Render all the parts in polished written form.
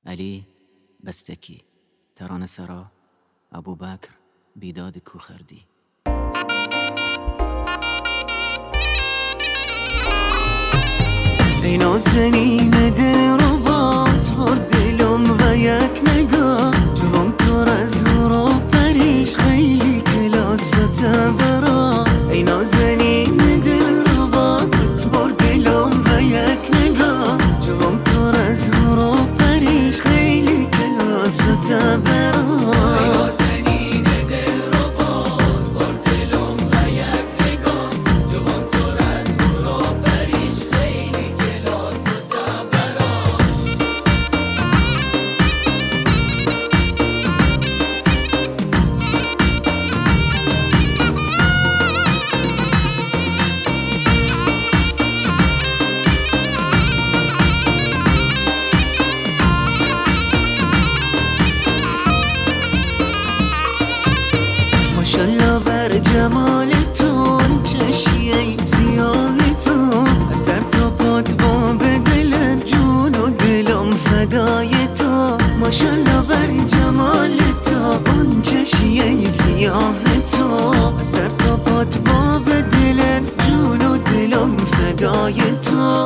علی بستکی، ترانه سرا ابوبکر بیداد کوخردی. ای نازنین دلربات برد دلم و یک نگاه جوان پر از نور و پریش خیلی کلاس و تبرا. ای نازنین دلربات برد دلم و یک نگاه جوان پر از نور و پریش خیلی کلاس و تبرا. ماشالله بر جمال تو چشیه سیاه تو از سر تا پات باب دلم جون و دلم فدای تو. ماشالله بر جمال تو اون چشیه سیاه تو از سر تا پات باب دلم جون و دلم فدای تو.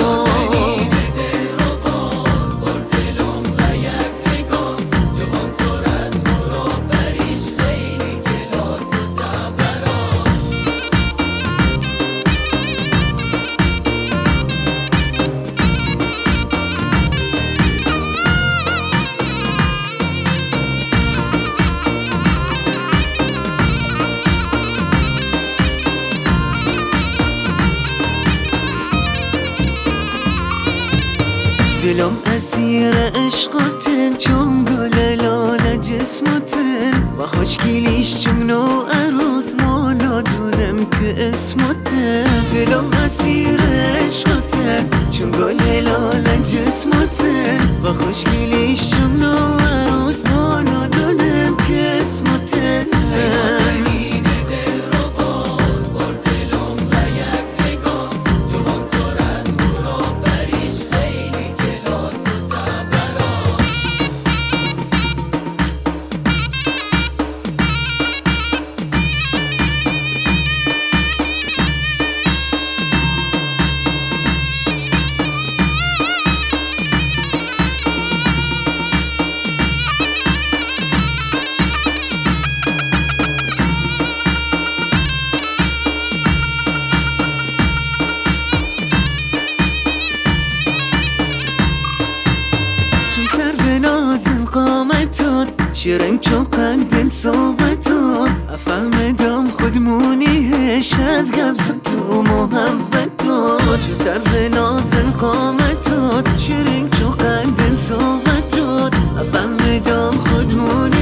دلم اسیر عشقته چون گل لاله جسمته و خوشگلیش چون نو عروس مالا دونم که اسمته. دلم اسیر عشقته چون گل لاله جسمته و خوشگلیش چون نو عروس مالا دونم که اسمته. شیرین چوکندن صحبتون افهمدم خودمونیش از گبزن تو محبتون چون سر به نازن قامتون شیرین چوکندن صحبتون افهمدم خودمونی